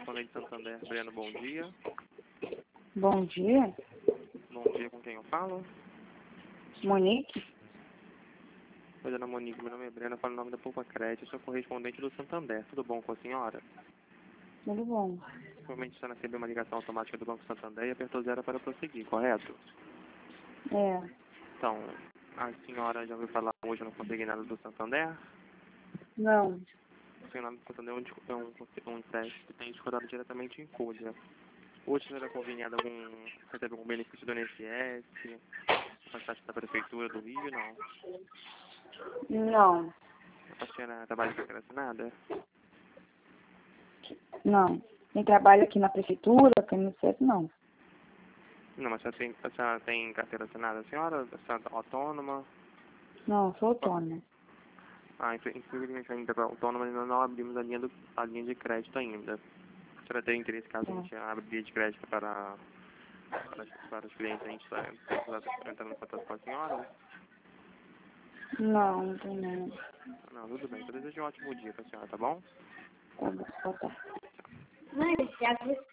correspondente Santander, Breno, bom dia. Bom dia. Bom dia, com quem eu falo? Monique? Oi, dona Monique, meu nome é Breno, eu falo em nome da Poupa Crédito, eu sou correspondente do Santander. Tudo bom com a senhora? Tudo bom. Provavelmente a senhora recebeu uma ligação automática do Banco Santander e apertou 0 para prosseguir, correto? É. Então, a senhora já ouviu falar hoje no Consegui Nada do Santander? Não. O Senhor do Santander é um empréstimo que tem descontado diretamente em folha. Hoje a senhora é conveniada recebe algum benefício do INSS, uma taxa da Prefeitura do Rio, não? Não. A senhora trabalha de carteira assinada? Não. Quem trabalha aqui na prefeitura, aqui no centro, não. Não, mas a senhora tem carteira assinada, a senhora é autônoma? Não, sou autônoma. Ah, infelizmente ainda para autônoma ainda não abrimos a linha de crédito ainda. A senhora tem interesse caso a gente abra linha de crédito para os clientes, a gente está entrando em contato com a senhora? Não, não tem não. Não, tudo bem. Eu desejo um ótimo dia para a senhora, tá bom? Tá bom, tá.